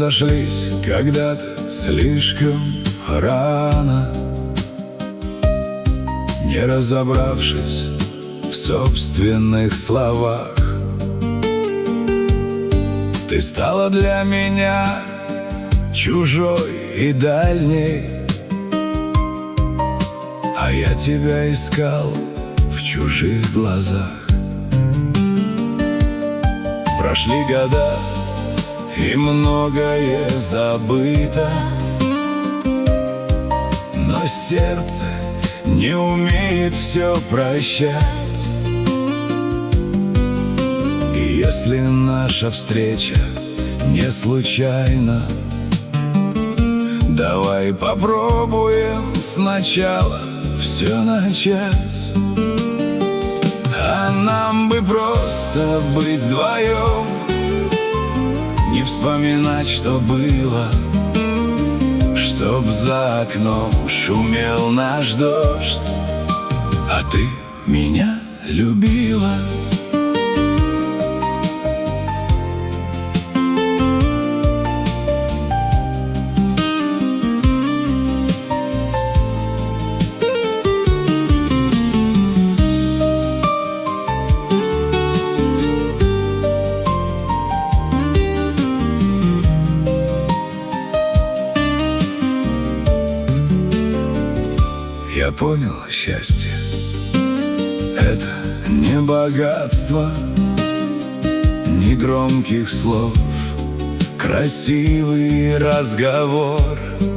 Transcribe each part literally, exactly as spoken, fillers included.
разошлись когда-то слишком рано, не разобравшись в собственных словах. Ты стала для меня чужой и дальней, а я тебя искал в чужих глазах. Прошли года, и многое забыто, но сердце не умеет все прощать. И если наша встреча не случайна, давай попробуем сначала все начать. А нам бы просто быть вдвоем, не вспоминать, что было, чтоб за окном шумел наш дождь, а ты меня любила. Я понял, счастье — это не богатство, не громких слов, красивый разговор.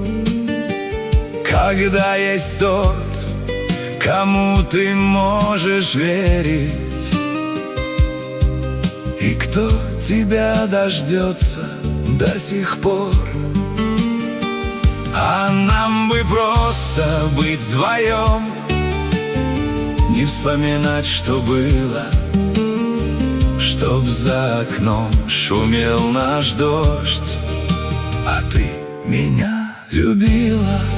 Когда есть тот, кому ты можешь верить, и кто тебя дождется до сих пор. А нам бы просто быть вдвоем, не вспоминать, что было, чтоб за окном шумел наш дождь, а ты меня любила.